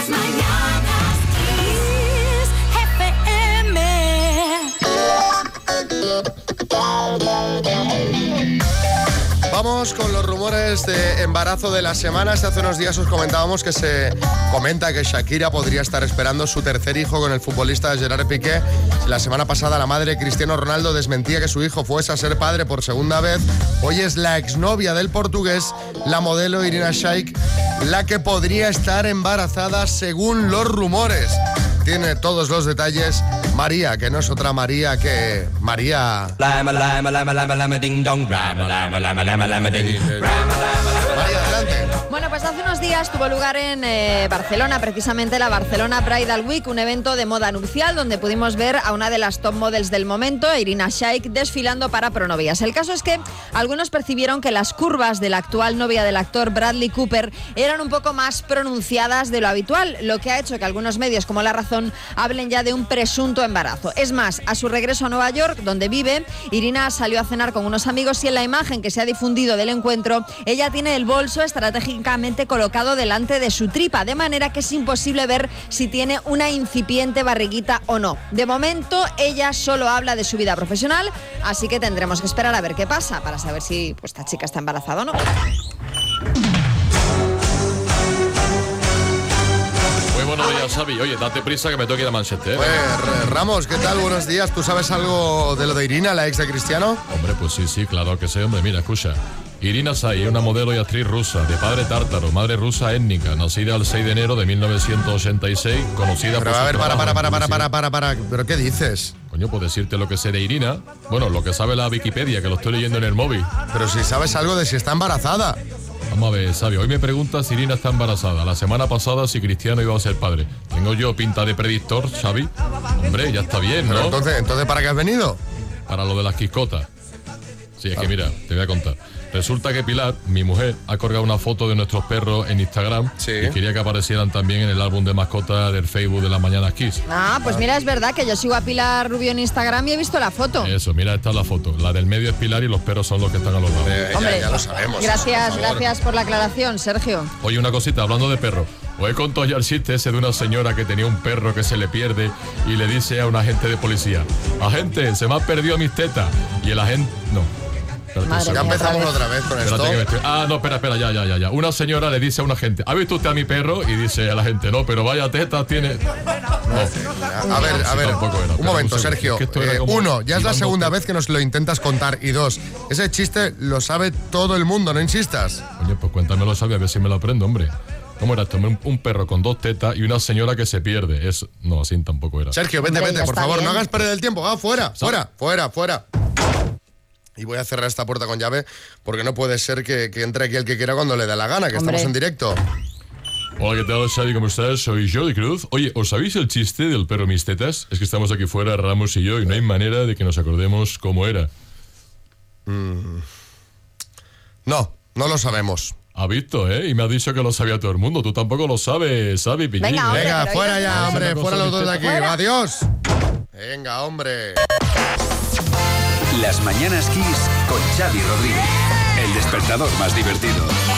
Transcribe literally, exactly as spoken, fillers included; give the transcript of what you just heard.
mañanas Kiss F M. Vamos con los rumores de embarazo de la semana. Hace unos días os comentábamos que se comenta que Shakira podría estar esperando su tercer hijo con el futbolista Gerard Piqué. La semana pasada la madre Cristiano Ronaldo desmentía que su hijo fuese a ser padre por segunda vez. Hoy es la exnovia del portugués, la modelo Irina Shayk, la que podría estar embarazada según los rumores. Tiene todos los detalles María, que no es otra María que María. María, adelante. Bueno, pues hace unos días tuvo lugar en eh, Barcelona, precisamente la Barcelona Bridal Week, un evento de moda nupcial donde pudimos ver a una de las top models del momento, Irina Shayk, desfilando para pronovias. El caso es que algunos percibieron que las curvas de la actual novia del actor Bradley Cooper eran un poco más pronunciadas de lo habitual, lo que ha hecho que algunos medios como La Razón hablen ya de un presunto embarazo. Es más, a su regreso a Nueva York, donde vive, Irina salió a cenar con unos amigos y en la imagen que se ha difundido del encuentro, ella tiene el bolso estratégicamente colocado delante de su tripa, de manera que es imposible ver si tiene una incipiente barriguita o no. De momento, ella solo habla de su vida profesional, así que tendremos que esperar a ver qué pasa para saber si pues, esta chica está embarazada o no. Muy buenos días, Xavi. Oye, date prisa que me tengo que ir a Manchester, ¿eh? Pues, Ramos, ¿qué tal? Buenos días. ¿Tú sabes algo de lo de Irina, la ex de Cristiano? Hombre, pues sí, sí, claro que sé, hombre. Mira, escucha. Irina Shayk es una modelo y actriz rusa, de padre tártaro, madre rusa étnica, nacida el seis de enero de mil novecientos ochenta y seis, conocida Pero por a su ver, para, para, trabajo para, en para, publicidad. para, para, para. ¿Pero qué dices? Coño, pues decirte lo que sé de Irina. Bueno, lo que sabe la Wikipedia, que lo estoy leyendo en el móvil. Pero si sabes algo de si está embarazada. Vamos a ver, Sabio, hoy me preguntas si Irina está embarazada. La semana pasada si Cristiano iba a ser padre. ¿Tengo yo pinta de predictor, Xavi? Hombre, ya está bien, Pero ¿no? entonces, entonces, ¿para qué has venido? Para lo de las quiscotas. Sí, es que mira, te voy a contar. Resulta que Pilar, mi mujer, ha colgado una foto de nuestros perros en Instagram. Sí. Y quería que aparecieran también en el álbum de mascotas del Facebook de las Mañanas Kiss. Ah, pues mira, es verdad que yo sigo a Pilar Rubio en Instagram y he visto la foto. Eso, mira, esta es la foto. La del medio es Pilar y los perros son los que están a los lados. Eh, Hombre, ya, ya lo sabemos. Gracias, por favor. gracias por la aclaración, Sergio. Oye, una cosita, hablando de perros. Os he contado ya el chiste ese de una señora que tenía un perro que se le pierde y le dice a un agente de policía: agente, se me ha perdido mis tetas. Y el agente... No. Espérate, Madre un Ya mía, segundo. empezamos otra otra vez con Espérate que me esto. estoy- Ah, no, espera, espera, ya, ya, ya, ya. Una señora le dice a un agente: ¿ha visto usted a mi perro? Y dice a la gente: no, pero vaya tetas tiene... No. A ver, a Sí, ver, tampoco era, un pero momento, un segundo. Sergio. Es que esto era Eh, como uno, ya es la Iván segunda Doctor. vez que nos lo intentas contar. Y dos, ese chiste lo sabe todo el mundo, no insistas. Oye, pues cuéntamelo, Xavi, a ver si me lo aprendo, hombre. ¿Cómo era esto? Un, un perro con dos tetas y una señora que se pierde. Es... No, así tampoco era. Sergio, vete, Hombre, vete, ya por está favor, bien. no hagas perder el tiempo. Ah, fuera, fuera, fuera, fuera. Y voy a cerrar esta puerta con llave porque no puede ser que, que entre aquí el que quiera cuando le dé la gana, que Hombre. estamos en directo. Hola, ¿qué tal, Xavi? ¿Cómo estás? Soy Jordi Cruz. Oye, ¿os sabéis el chiste del perro mis tetas? Es que estamos aquí fuera, Ramos y yo, y no hay manera de que nos acordemos cómo era. No, no lo sabemos. Ha visto, ¿eh? Y me ha dicho que lo sabía todo el mundo. Tú tampoco lo sabes, Xavi, Piñín. Venga, ¿eh? hombre. Venga, pero fuera oye, ya, no, hombre, no, fuera no, los dos de aquí. fuera. Adiós. Venga, hombre. Las Mañanas Kiss con Xavi Rodríguez. El despertador más divertido.